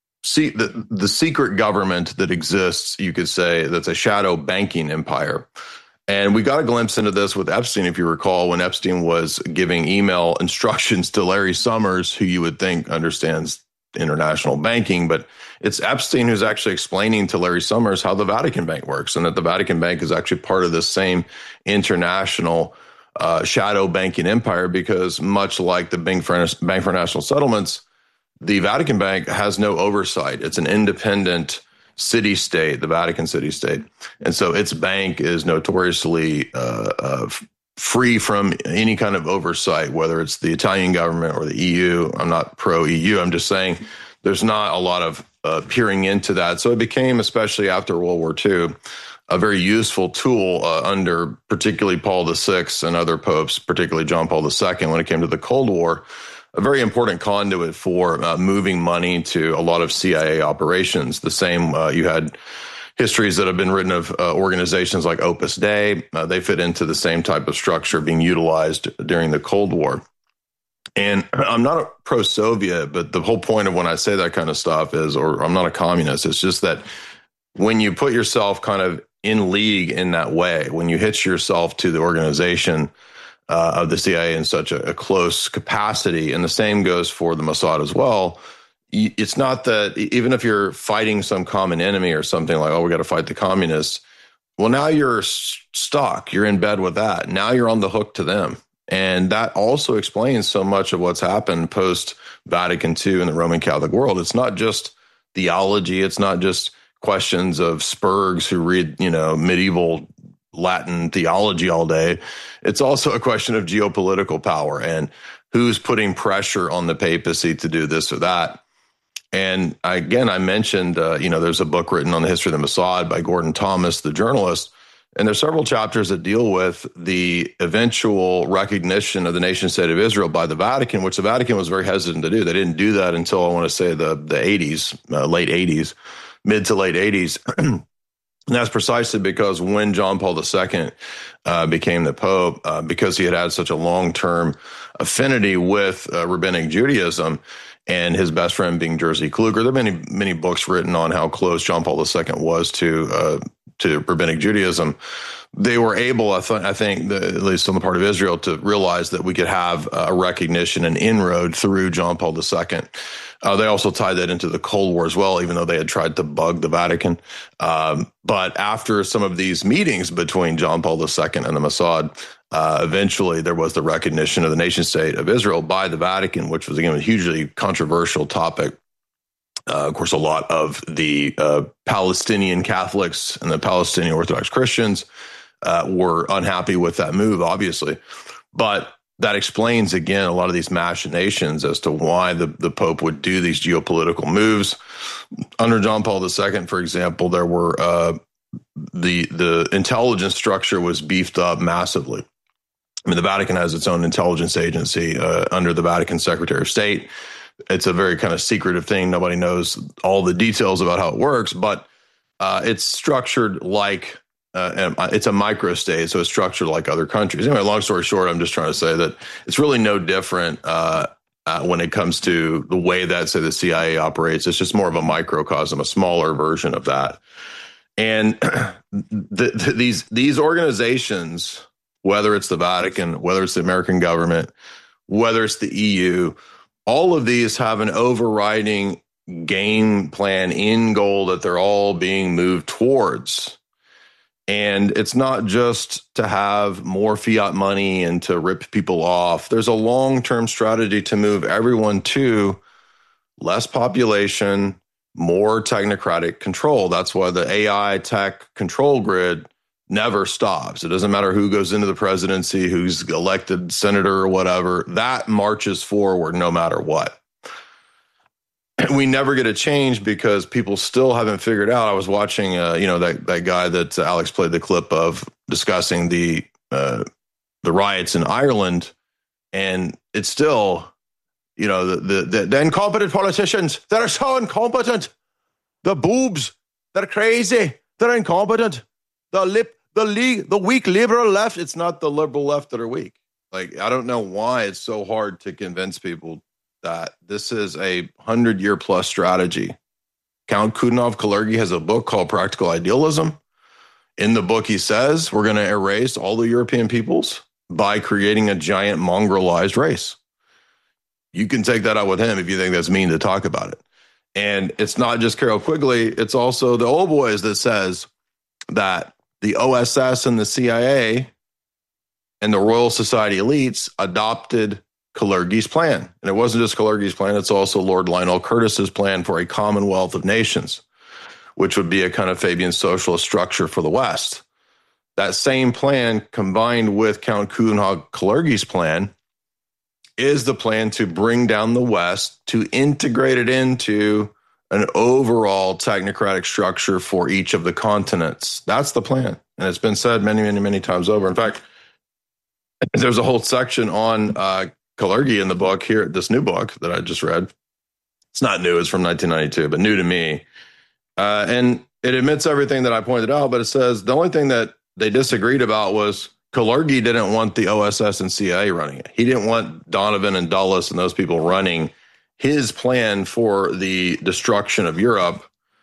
secret government that exists, you could say, that's a shadow banking empire. And we got a glimpse into this with Epstein, if you recall, when Epstein was giving email instructions to Larry Summers, who you would think understands international banking, but it's Epstein who's actually explaining to Larry Summers how the Vatican Bank works, and that the Vatican Bank is actually part of this same international shadow banking empire, because much like the Bank for National Settlements, the Vatican Bank has no oversight. It's an independent city-state, the Vatican city-state. And so its bank is notoriously free from any kind of oversight, whether it's the Italian government or the EU. I'm not pro-EU. I'm just saying there's not a lot of peering into that. So it became, especially after World War II, a very useful tool under particularly Paul VI and other popes, particularly John Paul II, when it came to the Cold War, a very important conduit for moving money to a lot of CIA operations. The same, you had histories that have been written of organizations like Opus Dei. They fit into the same type of structure being utilized during the Cold War. And I'm not a pro-Soviet, but the whole point of when I say that kind of stuff is, or I'm not a communist, it's just that when you put yourself kind of in league in that way, when you hitch yourself to the organization of the CIA in such a close capacity, and the same goes for the Mossad as well, it's not that even if you're fighting some common enemy or something like, oh, we got to fight the communists, well, now you're stuck. You're in bed with that. Now you're on the hook to them. And that also explains so much of what's happened post-Vatican II in the Roman Catholic world. It's not just theology. It's not just questions of Spurgs who read, medieval Latin theology all day. It's also a question of geopolitical power and who's putting pressure on the papacy to do this or that. And again, I mentioned, there's a book written on the history of the Mossad by Gordon Thomas, the journalist. And there's several chapters that deal with the eventual recognition of the nation state of Israel by the Vatican, which the Vatican was very hesitant to do. They didn't do that until, I want to say, the 80s, late 80s, mid to late 80s. And that's precisely because when John Paul II became the Pope, because he had such a long-term affinity with rabbinic Judaism, and his best friend being Jerzy Kluger. There are many books written on how close John Paul II was to rabbinic Judaism. They were able, I think, at least on the part of Israel, to realize that we could have a recognition and inroad through John Paul II. They also tied that into the Cold War as well, even though they had tried to bug the Vatican. But after some of these meetings between John Paul II and the Mossad, eventually there was the recognition of the nation state of Israel by the Vatican, which was, again, a hugely controversial topic. Of course, a lot of the Palestinian Catholics and the Palestinian Orthodox Christians were unhappy with that move, obviously. But that explains, again, a lot of these machinations as to why the Pope would do these geopolitical moves. Under John Paul II, for example, there were the intelligence structure was beefed up massively. I mean, the Vatican has its own intelligence agency under the Vatican Secretary of State. It's a very kind of secretive thing. Nobody knows all the details about how it works, but it's structured like it's a microstate, so it's structured like other countries. Anyway, long story short, I'm just trying to say that it's really no different when it comes to the way that, say, the CIA operates. It's just more of a microcosm, a smaller version of that. And these organizations, whether it's the Vatican, whether it's the American government, whether it's the EU, all of these have an overriding game plan end goal that they're all being moved towards. And it's not just to have more fiat money and to rip people off. There's a long-term strategy to move everyone to less population, more technocratic control. That's why the AI tech control grid never stops. It doesn't matter who goes into the presidency, who's elected senator or whatever. That marches forward no matter what. We never get a change because people still haven't figured out. I was watching, that guy that Alex played the clip of discussing the riots in Ireland, and it's still, the incompetent politicians. They're so incompetent. The boobs, they're crazy. They're incompetent. The weak liberal left. It's not the liberal left that are weak. Like, I don't know why it's so hard to convince people that this is a 100-year-plus strategy. Count Kudanov-Kalergi has a book called Practical Idealism. In the book, he says we're going to erase all the European peoples by creating a giant mongrelized race. You can take that out with him if you think that's mean to talk about it. And it's not just Carroll Quigley. It's also the old boys that says that the OSS and the CIA and the Royal Society elites adopted Kalergi's plan. And it wasn't just Kalergi's plan, it's also Lord Lionel Curtis's plan for a Commonwealth of Nations, which would be a kind of Fabian socialist structure for the West. That same plan, combined with Count Kudanov-Kalergi's plan, is the plan to bring down the West, to integrate it into an overall technocratic structure for each of the continents. That's the plan. And it's been said many, many, many times over. In fact, there's a whole section on Kalergi in the book here, this new book that I just read. It's not new, it's from 1992, but new to me. And it admits everything that I pointed out, but it says the only thing that they disagreed about was Kalergi didn't want the OSS and CIA running it. He didn't want Donovan and Dulles and those people running his plan for the destruction of Europe.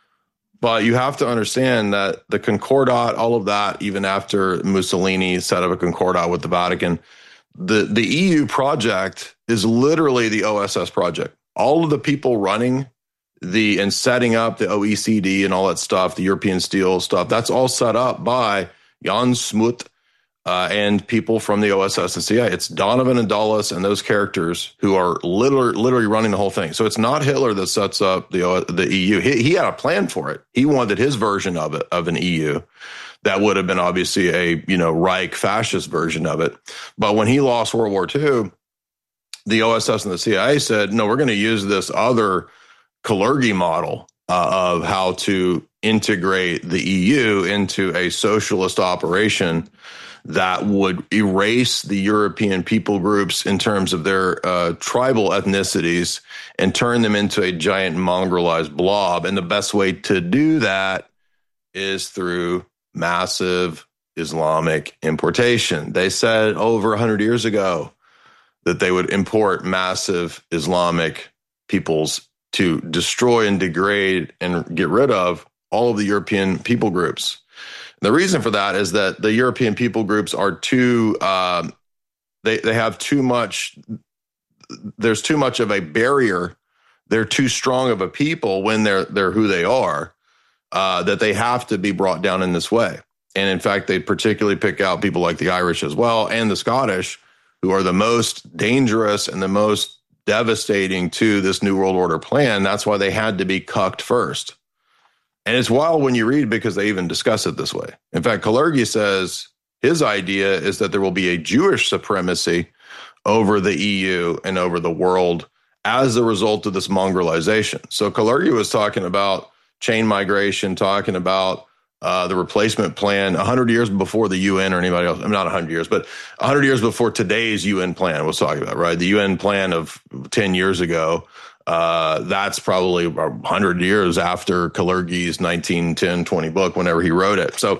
But you have to understand that the Concordat, all of that, even after Mussolini set up a Concordat with the Vatican, the EU project is literally the OSS project. All of the people running and setting up the OECD and all that stuff, the European steel stuff, that's all set up by Jan Smuts and people from the OSS and CIA. It's Donovan and Dulles and those characters who are literally running the whole thing. So it's not Hitler that sets up the EU. He had a plan for it. He wanted his version of it, of an EU. That would have been obviously a Reich fascist version of it. But when he lost World War II, the OSS and the CIA said, no, we're going to use this other Kalergi model of how to integrate the EU into a socialist operation that would erase the European people groups in terms of their tribal ethnicities and turn them into a giant mongrelized blob. And the best way to do that is through massive Islamic importation. They said over 100 years ago that they would import massive Islamic peoples to destroy and degrade and get rid of all of the European people groups. And the reason for that is that the European people groups are too, they have too much, there's too much of a barrier. They're too strong of a people when they're who they are, that they have to be brought down in this way. And in fact, they particularly pick out people like the Irish as well and the Scottish, who are the most dangerous and the most devastating to this New World Order plan. That's why they had to be cucked first. And it's wild when you read because they even discuss it this way. In fact, Kalergi says his idea is that there will be a Jewish supremacy over the EU and over the world as a result of this mongrelization. So Kalergi was talking about chain migration, talking about the replacement plan 100 years before the UN or anybody else. I mean, not 100 years, but 100 years before today's UN plan was talking about, right? The UN plan of 10 years ago, that's probably 100 years after Kalergi's 1910, 20 book, whenever he wrote it. So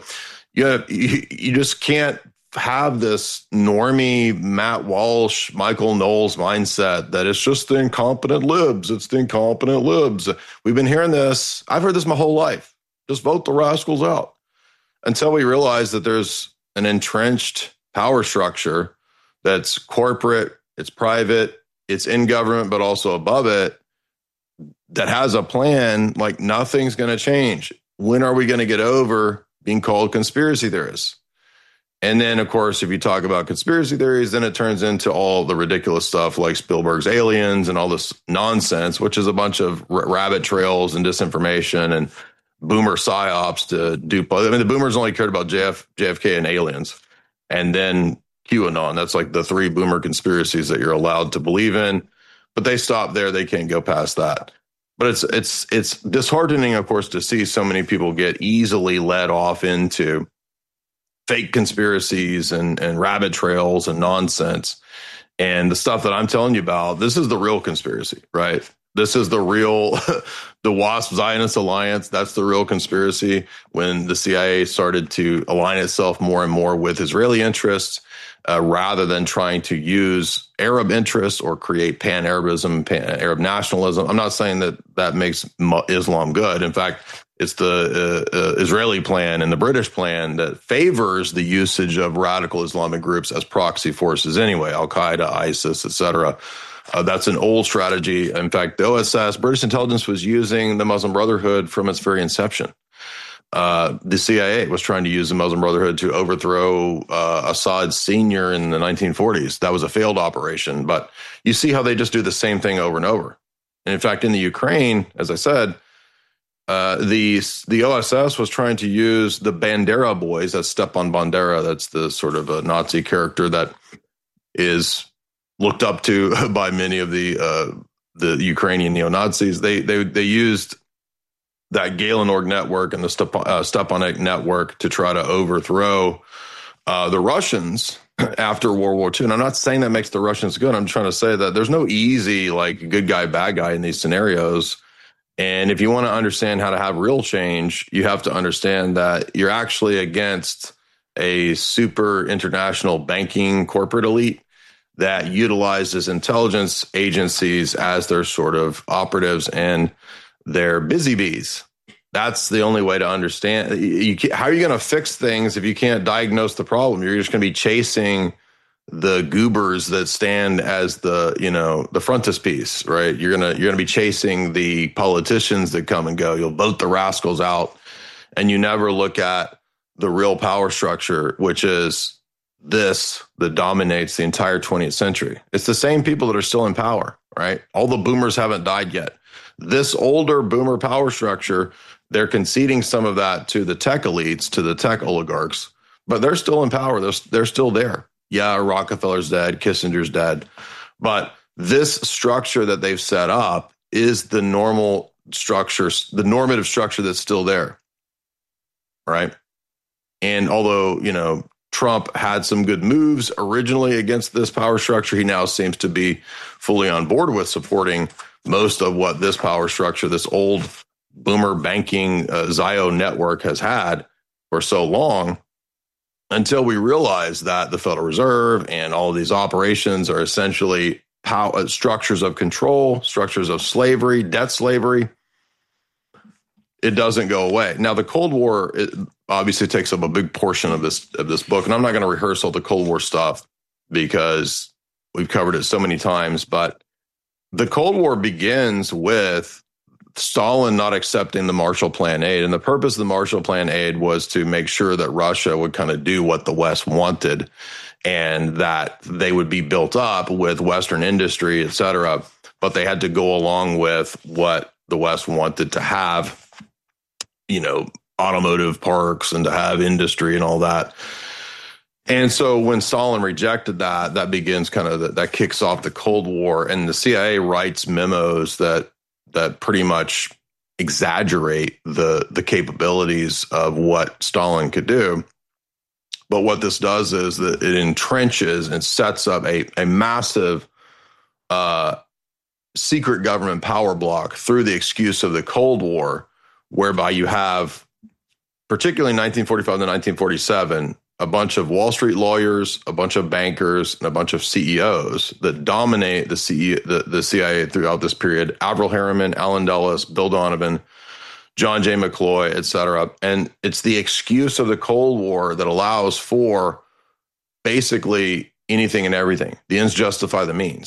you just can't have this normie Matt Walsh, Michael Knowles mindset that it's just the incompetent libs. It's the incompetent libs. We've been hearing this. I've heard this my whole life. Just vote the rascals out until we realize that there's an entrenched power structure that's corporate, it's private, it's in government, but also above it. that has a plan, like nothing's going to change. When are we going to get over being called conspiracy theorists? And then, of course, if you talk about conspiracy theories, then it turns into all the ridiculous stuff like Spielberg's Aliens and all this nonsense, which is a bunch of rabbit trails and disinformation and boomer psyops to dupe. I mean, the boomers only cared about JFK and aliens, and then QAnon. That's like the 3 boomer conspiracies that you're allowed to believe in. But they stop there; they can't go past that. But it's disheartening, of course, to see so many people get easily led off into fake conspiracies and rabbit trails and nonsense. And the stuff that I'm telling you about, this is the real conspiracy, right? This is the real, the WASP-Zionist alliance. That's the real conspiracy when the CIA started to align itself more and more with Israeli interests rather than trying to use Arab interests or create pan-Arabism, Arab nationalism. I'm not saying that makes Islam good. In fact, it's the Israeli plan and the British plan that favors the usage of radical Islamic groups as proxy forces anyway, Al-Qaeda, ISIS, etc. That's an old strategy. In fact, the OSS, British intelligence, was using the Muslim Brotherhood from its very inception. The CIA was trying to use the Muslim Brotherhood to overthrow Assad Sr. in the 1940s. That was a failed operation. But you see how they just do the same thing over and over. And in fact, in the Ukraine, as I said, the OSS was trying to use the Bandera boys. That's Stepan Bandera. That's the sort of a Nazi character that is looked up to by many of the Ukrainian neo-Nazis. They used that Galenorg network and the Stepanek network to try to overthrow the Russians after World War II. And I'm not saying that makes the Russians good. I'm trying to say that there's no easy, like, good guy, bad guy in these scenarios. And if you want to understand how to have real change, you have to understand that you're actually against a super international banking corporate elite that utilizes intelligence agencies as their sort of operatives and their busy bees. That's the only way to understand. How are you going to fix things if you can't diagnose the problem? You're just going to be chasing the goobers that stand as the frontispiece, right? You're gonna be chasing the politicians that come and go. You'll vote the rascals out, and you never look at the real power structure, which is this that dominates the entire 20th century. It's the same people that are still in power, right? All the boomers haven't died yet. This older boomer power structure, they're conceding some of that to the tech elites, to the tech oligarchs, but they're still in power. They're still there. Yeah, Rockefeller's dead, Kissinger's dead. But this structure that they've set up is the normal structure, the normative structure that's still there, right? And although, Trump had some good moves originally against this power structure, he now seems to be fully on board with supporting most of what this power structure, this old boomer banking Zio network has had for so long, until we realize that the Federal Reserve and all of these operations are essentially structures of control, structures of slavery, debt slavery. It doesn't go away. Now, the Cold War, it obviously takes up a big portion of this book, and I'm not going to rehearse all the Cold War stuff because we've covered it so many times, but the Cold War begins with Stalin not accepting the Marshall Plan aid. And the purpose of the Marshall Plan aid was to make sure that Russia would kind of do what the West wanted and that they would be built up with Western industry, et cetera. But they had to go along with what the West wanted to have, automotive parks and to have industry and all that. And so when Stalin rejected that, that begins kind of that kicks off the Cold War. And the CIA writes memos that pretty much exaggerate the capabilities of what Stalin could do. But what this does is that it entrenches and sets up a massive secret government power block through the excuse of the Cold War, whereby you have, particularly 1945 to 1947, a bunch of Wall Street lawyers, a bunch of bankers, and a bunch of CEOs that dominate the CIA throughout this period. Avril Harriman, Alan Dulles, Bill Donovan, John J. McCloy, et cetera. And it's the excuse of the Cold War that allows for basically anything and everything. The ends justify the means.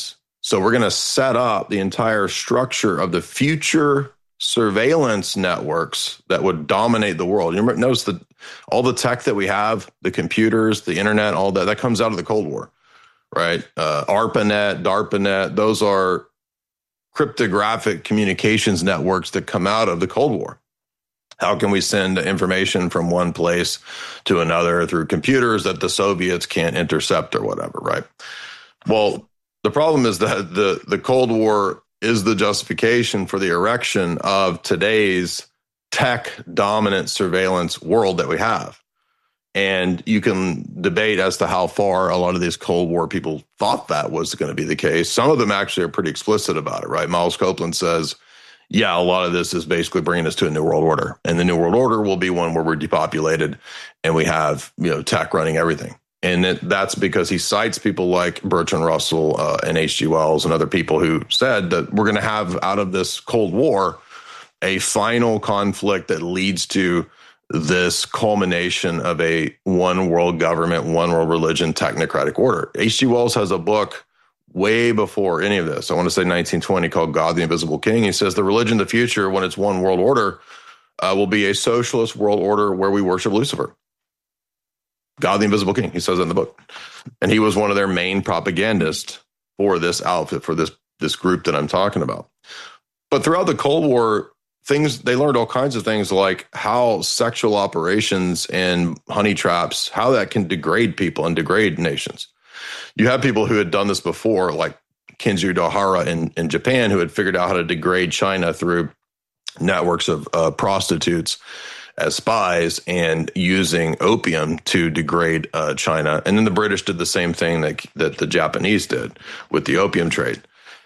So we're going to set up the entire structure of the future surveillance networks that would dominate the world. You notice that all the tech that we have, the computers, the internet, all that comes out of the Cold War, right? ARPANET, DARPANET, those are cryptographic communications networks that come out of the Cold War. How can we send information from one place to another through computers that the Soviets can't intercept or whatever, right? Well, the problem is that the Cold War is the justification for the erection of today's tech-dominant surveillance world that we have. And you can debate as to how far a lot of these Cold War people thought that was going to be the case. Some of them actually are pretty explicit about it, right? Miles Copeland says, yeah, a lot of this is basically bringing us to a new world order. And the new world order will be one where we're depopulated and we have, tech running everything. And that's because he cites people like Bertrand Russell and H.G. Wells and other people who said that we're going to have out of this Cold War a final conflict that leads to this culmination of a one world government, one world religion, technocratic order. H.G. Wells has a book way before any of this. I want to say 1920 called God, the Invisible King. He says the religion of the future, when it's one world order, will be a socialist world order where we worship Lucifer. God, the Invisible King. He says that in the book. And he was one of their main propagandists for this outfit, for this group that I'm talking about. But throughout the Cold War, they learned all kinds of things like how sexual operations and honey traps, how that can degrade people and degrade nations. You have people who had done this before, like Kinji Dohara in Japan, who had figured out how to degrade China through networks of prostitutes as spies and using opium to degrade China. And then the British did the same thing that the Japanese did with the opium trade.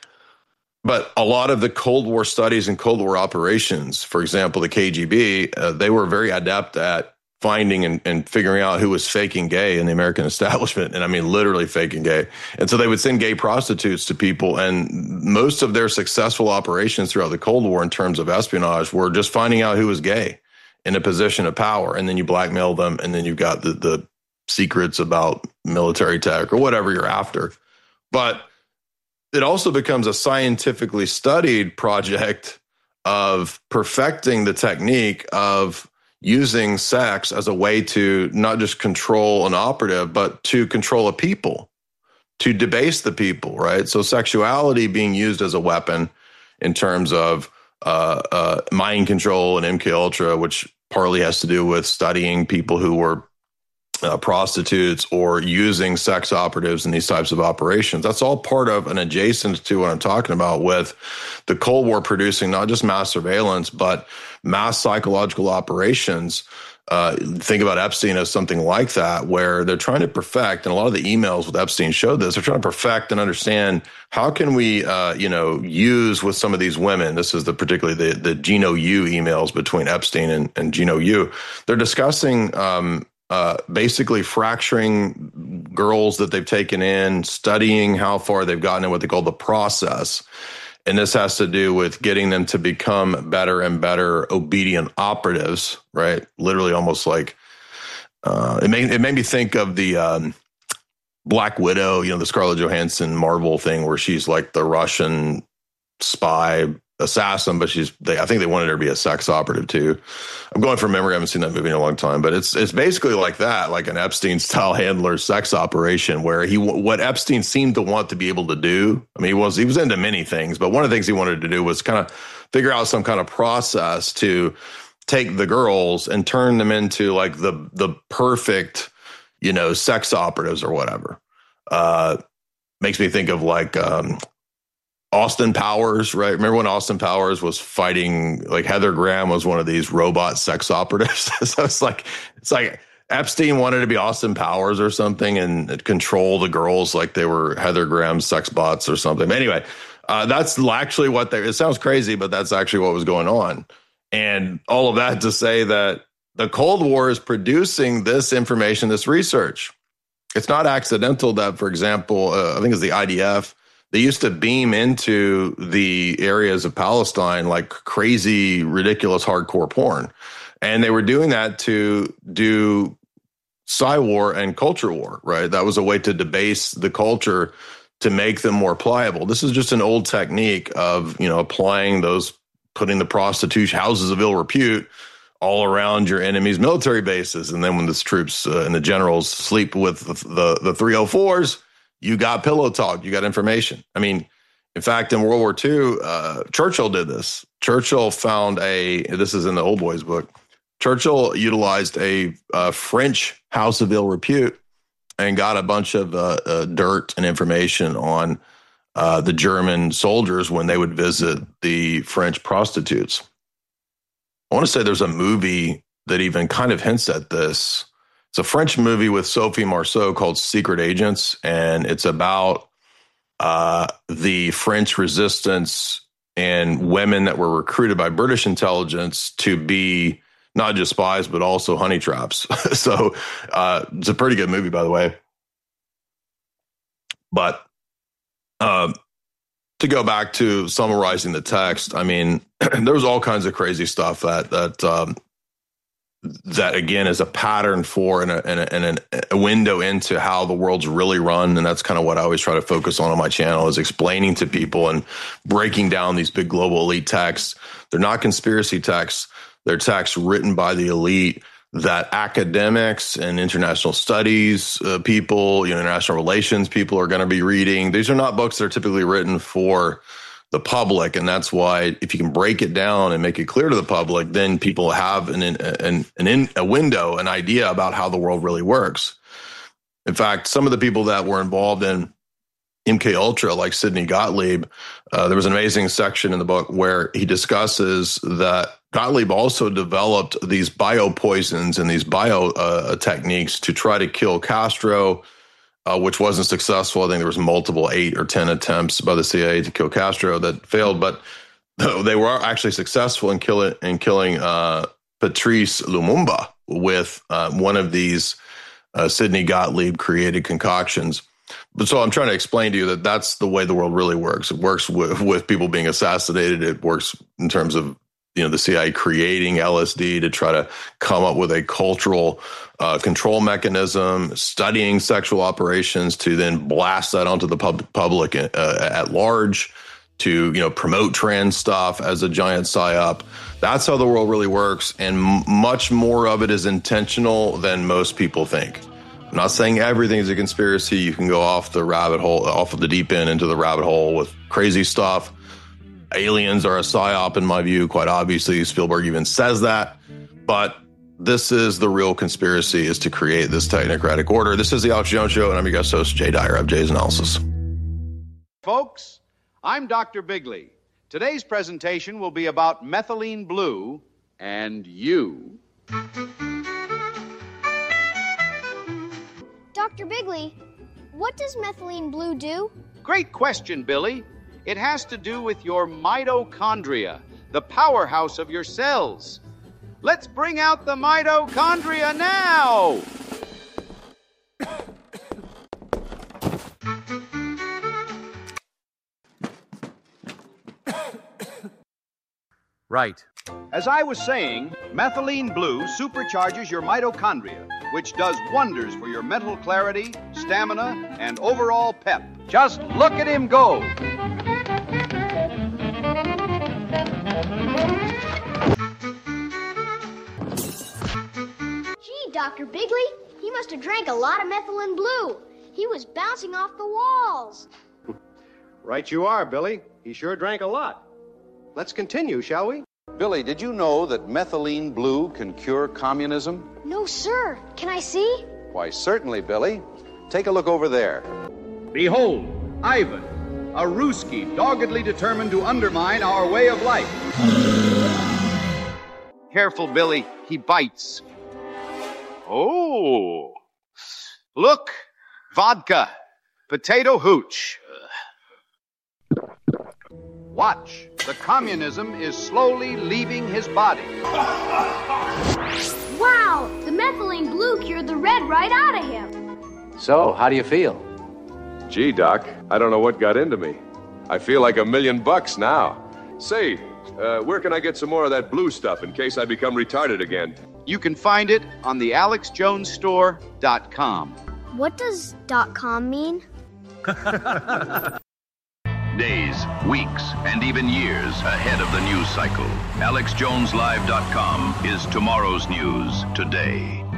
But a lot of the Cold War studies and Cold War operations, for example, the KGB, they were very adept at finding and figuring out who was faking gay in the American establishment. And I mean, literally faking gay. And so they would send gay prostitutes to people. And most of their successful operations throughout the Cold War in terms of espionage were just finding out who was gay in a position of power. And then you blackmail them. And then you've got the secrets about military tech or whatever you're after. But it also becomes a scientifically studied project of perfecting the technique of using sex as a way to not just control an operative, but to control a people, to debase the people, right? So sexuality being used as a weapon in terms of mind control and MKUltra, which partly has to do with studying people who were prostitutes or using sex operatives in these types of operations. That's all part of and adjacent to what I'm talking about with the Cold War producing not just mass surveillance, but mass psychological operations. Think about Epstein as something like that, where they're trying to perfect, and a lot of the emails with Epstein showed this, they're trying to perfect and understand how can we, use with some of these women. This is particularly the Gino Yu emails between Epstein and Gino Yu. They're discussing basically fracturing girls that they've taken in, studying how far they've gotten in what they call the process. And this has to do with getting them to become better and better obedient operatives, right? Literally almost like it made me think of the Black Widow, the Scarlett Johansson Marvel thing where she's like the Russian spy assassin, but I think they wanted her to be a sex operative too. I'm going from memory. I haven't seen that movie in a long time, but it's basically like that, like an Epstein style handler sex operation where what Epstein seemed to want to be able to do. I mean, he was into many things, but one of the things he wanted to do was kind of figure out some kind of process to take the girls and turn them into like the perfect, sex operatives or whatever. Makes me think of like, Austin Powers, right? Remember when Austin Powers was fighting, like Heather Graham was one of these robot sex operatives. So it's like Epstein wanted to be Austin Powers or something and control the girls like they were Heather Graham's sex bots or something. Anyway, that's actually it sounds crazy, but that's actually what was going on. And all of that to say that the Cold War is producing this information, this research. It's not accidental that, for example, I think it's the IDF, they used to beam into the areas of Palestine like crazy, ridiculous, hardcore porn. And they were doing that to do psy war and culture war, right? That was a way to debase the culture to make them more pliable. This is just an old technique of, applying those, putting the prostitution houses of ill repute all around your enemy's military bases. And then when the troops and the generals sleep with the 304s, you got pillow talk, you got information. I mean, in fact, in World War II, Churchill did this. Churchill found this is in the Old Boys book, Churchill utilized a French house of ill repute and got a bunch of dirt and information on the German soldiers when they would visit the French prostitutes. I want to say there's a movie that even kind of hints at this. It's a French movie with Sophie Marceau called Secret Agents, and it's about the French resistance and women that were recruited by British intelligence to be not just spies, but also honey traps. So it's a pretty good movie, by the way. But to go back to summarizing the text, I mean, there was all kinds of crazy stuff that again is a pattern for and a window into how the world's really run. And that's kind of what I always try to focus on my channel, is explaining to people and breaking down these big global elite texts. They're not conspiracy texts. They're texts written by the elite that academics and international studies people, international relations people are going to be reading. These are not books that are typically written for the public. And that's why if you can break it down and make it clear to the public, then people have a window, an idea about how the world really works. In fact, some of the people that were involved in MK Ultra, like Sidney Gottlieb, there was an amazing section in the book where he discusses that Gottlieb also developed these biopoisons and these bio techniques to try to kill Castro, which wasn't successful. I think there was multiple 8 or 10 attempts by the CIA to kill Castro that failed, but they were actually successful in killing Patrice Lumumba with one of these Sidney Gottlieb created concoctions. But so I'm trying to explain to you that that's the way the world really works. It works with people being assassinated. It works in terms of the CIA creating LSD to try to come up with a cultural control mechanism, studying sexual operations to then blast that onto the public at large, to promote trans stuff as a giant psyop. That's how the world really works, and much more of it is intentional than most people think. I'm not saying everything is a conspiracy. You can go off the rabbit hole, off of the deep end into the rabbit hole with crazy stuff. Aliens are a psyop, in my view, quite obviously. Spielberg even says that. But this is the real conspiracy, is to create this technocratic order. This is the Alex Jones Show, and I'm your guest host, Jay Dyer of Jay's Analysis. Folks, I'm Dr. Bigley. Today's presentation will be about methylene blue and you. Dr. Bigley, what does methylene blue do? Great question, Billy. It has to do with your mitochondria, the powerhouse of your cells. Let's bring out the mitochondria now! Right. As I was saying, methylene blue supercharges your mitochondria, which does wonders for your mental clarity, stamina, and overall pep. Just look at him go! Gee, Dr. Bigley, he must have drank a lot of methylene blue. He was bouncing off the walls. Right you are, Billy. He sure drank a lot. Let's continue, shall we? Billy, did you know that methylene blue can cure communism? No, sir. Can I see? Why, certainly, Billy. Take a look over there. Behold, Ivan, a Ruski doggedly determined to undermine our way of life. Careful, Billy. He bites. Oh. Look. Vodka. Potato hooch. Watch. The communism is slowly leaving his body. Wow! The methylene blue cured the red right out of him. So, how do you feel? Gee, Doc, I don't know what got into me. I feel like $1 million now. Say, where can I get some more of that blue stuff in case I become retarded again? You can find it on the AlexJonesStore.com. What does .com mean? Days, weeks, and even years ahead of the news cycle. AlexJonesLive.com is tomorrow's news today.